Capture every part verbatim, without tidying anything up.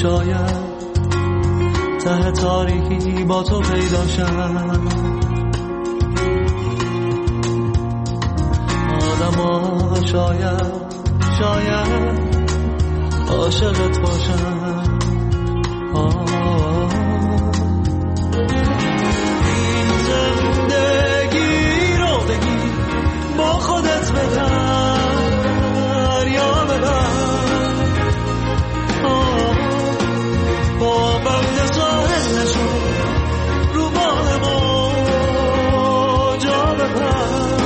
شاید ته تاریکی با تو پیدا شم. آدما شاید شاید عاشقت باشم. این زندگی رو بگی با خودت ببر یا ببر، با بند ساحل نشو رو بال ما جا ببر.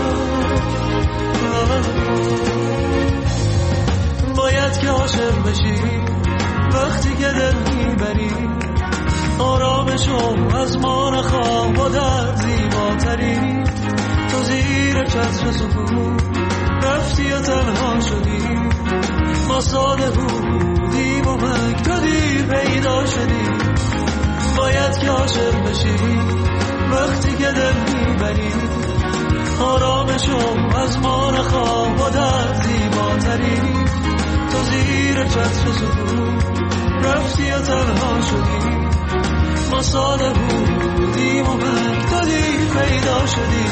باید که عاشق بشی وقتی که دل میبری، آرامشو از ما نخواه با در زیباتری. تو زیر چتر سکون رفتی و تنها شدی، ما ساده بودیم و من تو دیر پیدا شدی. باید که عاشق بشی وقتی که دل میبری، آرامشو از ما نخواه با در زیباتری. تو زیر چتر سکون رفتی و تنها شدی، ما ساده بودیم و من تو دیر پیدا شدی.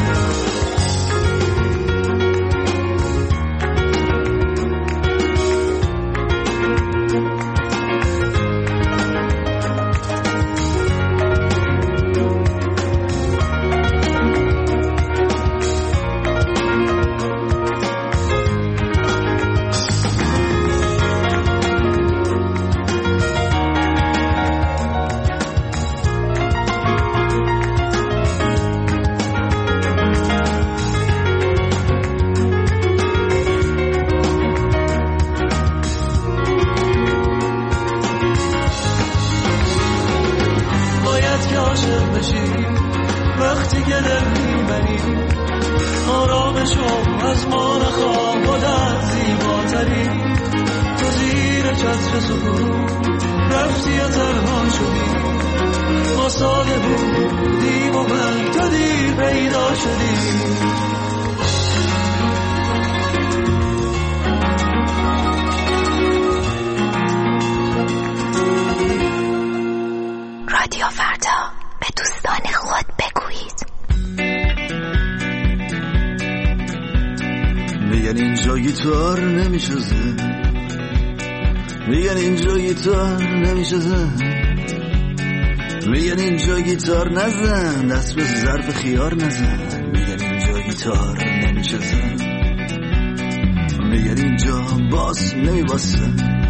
میگن اینجا گیتار نزن، دست به ظرف خیار نزن. میگن اینجا گیتار نمیشه زن، میگن اینجا باس نمیباسه،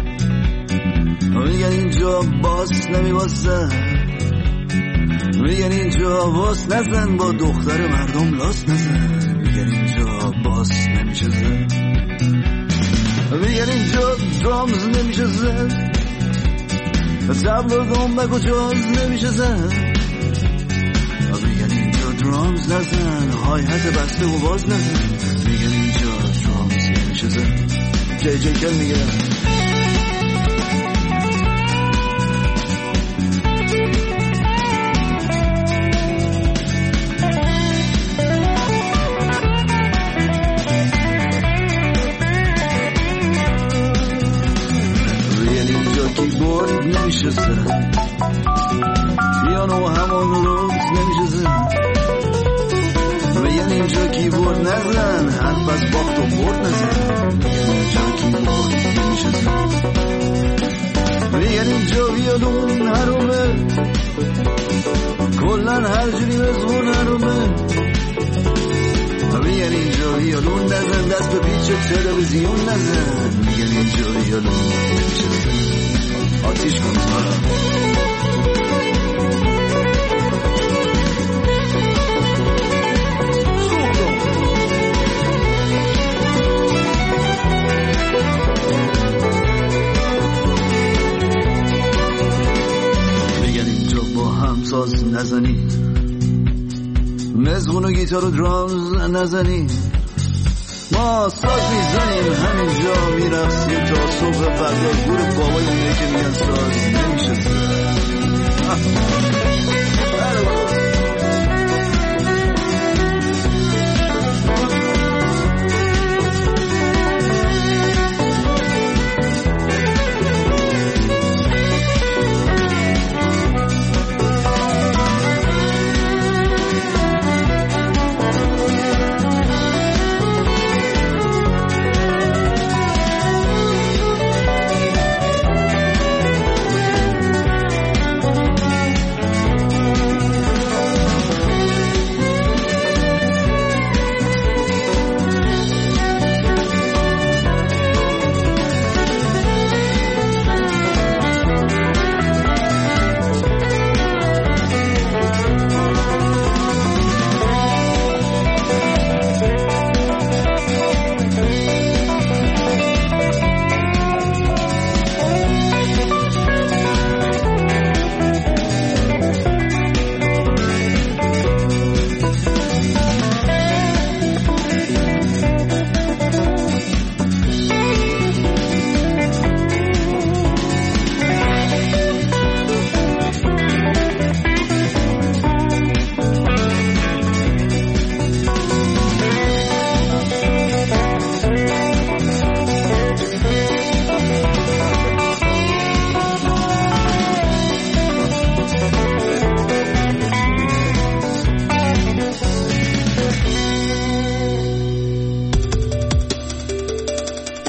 میگن اینجا باس نمیباسه، میگن اینجا باس نزن، با دختر مردم لاس نزن. میگن اینجا باس نمیشه زن، میگن اینجا درامز نمیشه زن، تبل و دنبک و جاز نمیشه زن. میگن اینجا درامز نزن، های حت بسته و باز نزن. میگن اینجا درامز نمیشه زن. جی جی کل میگه نمیشه زن، پیانو همون روز نمیشه زن. میگن اینجا کیبورد نزن، حرف از باخت و برد نزن. میگن اینجا کیبورد نمیشه زن، میگن اینجا ویولون حرومه، کلن هر جوری مزمون حرومه. میگن اینجا ویولون نزن، دست به پیچ تلویزیون نزن. میگن اینجا ویولون نمیشه زن، آتیش کن زارم. میگن اینجا با هم ساز نزنی، مزغون و گیتار و درامز نزنی. ما ساز میزنیم همینجا میرقصیم تا صبح فردا. گور بابای اونه که میگن ساز نمیشه زن.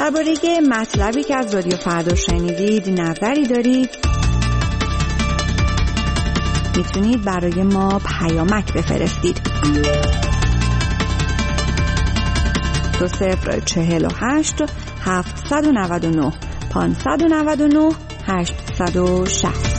درباره مطلبی که از رادیو فردا شنیدید نظری دارید میتونید برای ما پیامک بفرستید. دو صفر چهل و هشت هفتصد و نود و نه پانصد و نود و نه هشتصد و شصت.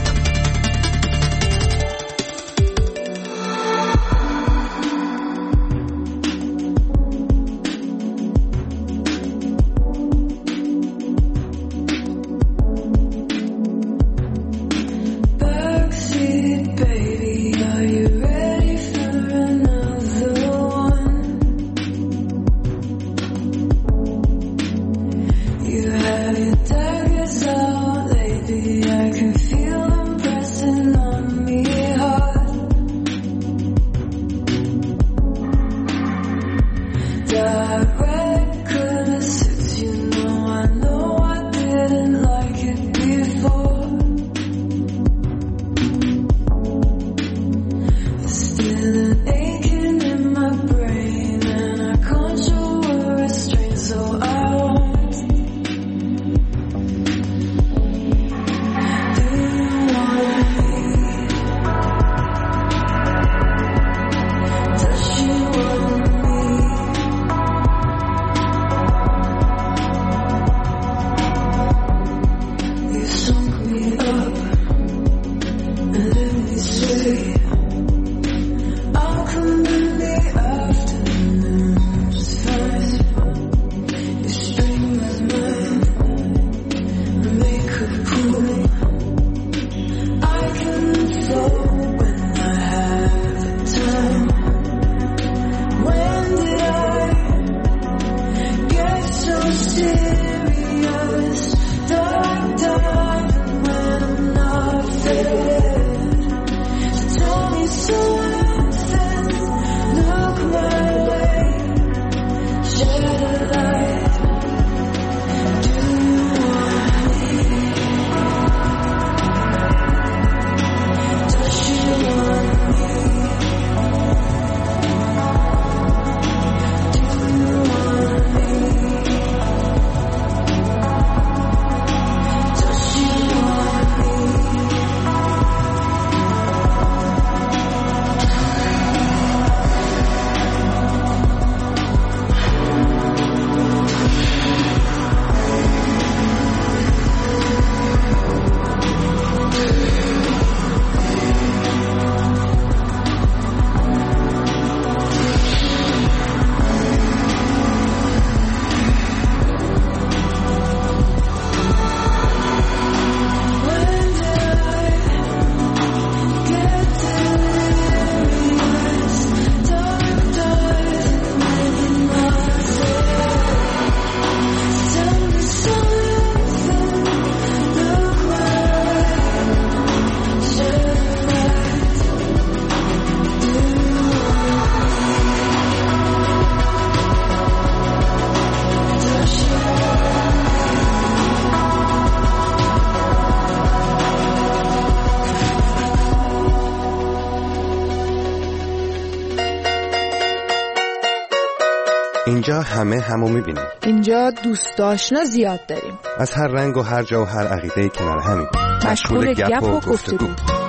اینجا همه همو میبینیم. اینجا دوست آشنا زیاد داریم. از هر رنگ و هر جا و هر عقیده‌ای کنار همیم. مشغول گپ و گفتگو.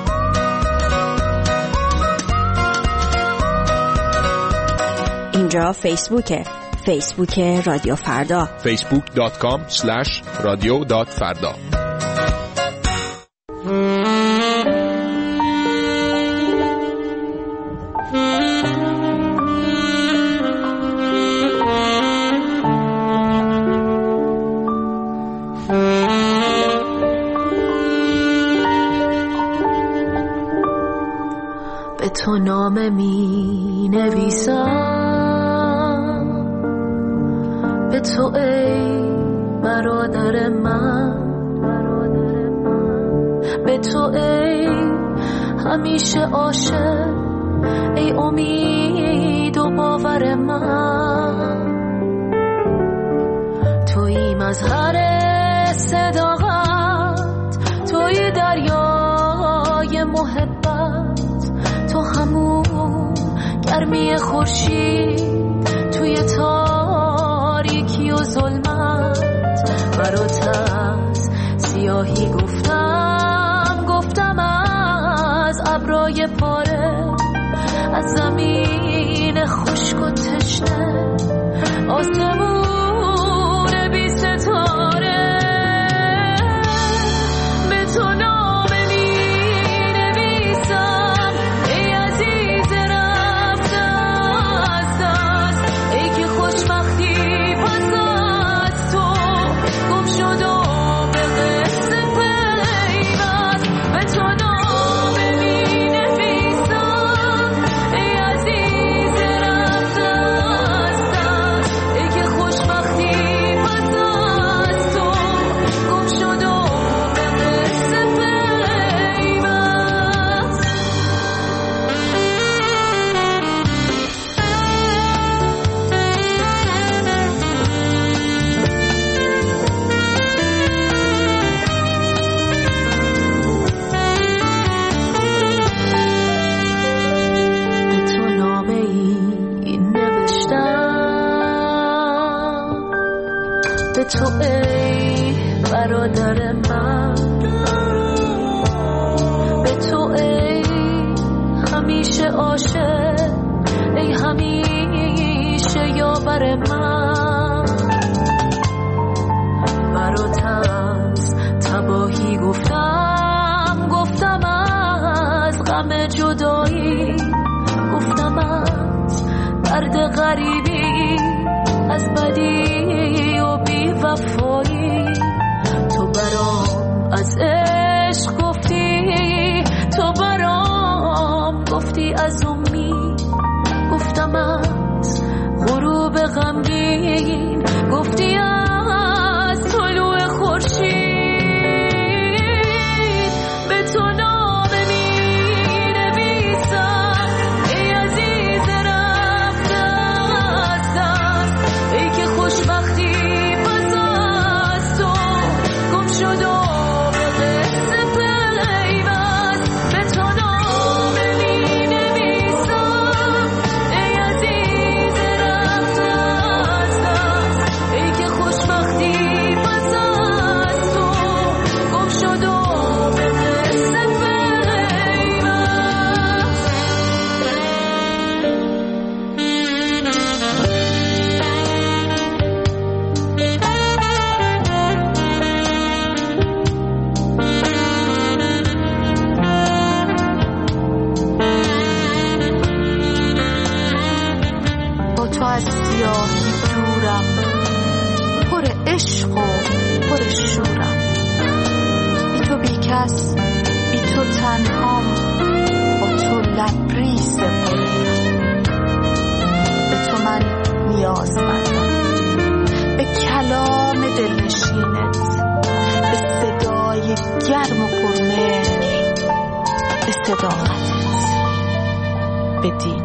اینجا فیسبوکه. فیسبوک رادیو فردا. فیسبوک دات کام اسلش رادیو دات فردا. به تو نامه می نویسم، به تو ای برادر من، به تو ای همیشه عاشق، ای امید و باور من. تویی مظهر صداقت، تویی دریای محبت، تو همون گرمی خورشید توی تاریکی و ظلمت. ستاره به تو نامه می‌نویسم ای عزیز رفته از دست ای که خوشبختی پس از تو گم شد و به قصه پیوست به تو نامه می‌نویسم ای عزیز رفته از دست ای که خوشبختی پس از تو گم شد و به قصه پیوست به تو نامه ای نوشتم به تو ای برادر من به تو ای همیشه عاشق ای همیشه یاور من برات از تباهی گفتم گفتم از غم جدایی گفتم از درد غریبی از بدی و بی وفایی تو برام از عشق گفتی تو برام گفتی از امید گفتم از غروب غمگین گفتی از طلوع خورشید به تو نامه می‌نویسم ای عزیز رفته از دست ای که خوشبختی پس از تو گم شد و به قصه پیوست به تو نامه می‌نویسم ای عزیز رفته از دست ای که خوشبختی پس از تو گم شد و به قصه پیوست با تو از سیاهی دورم پر عشق و پر شورم بی تو بی کس بی تو تنهام با تو لبریز بریدم به تو من نیازمندم به کلام دلنشینت به صدای گرم و پرمهر به صداقتت به دین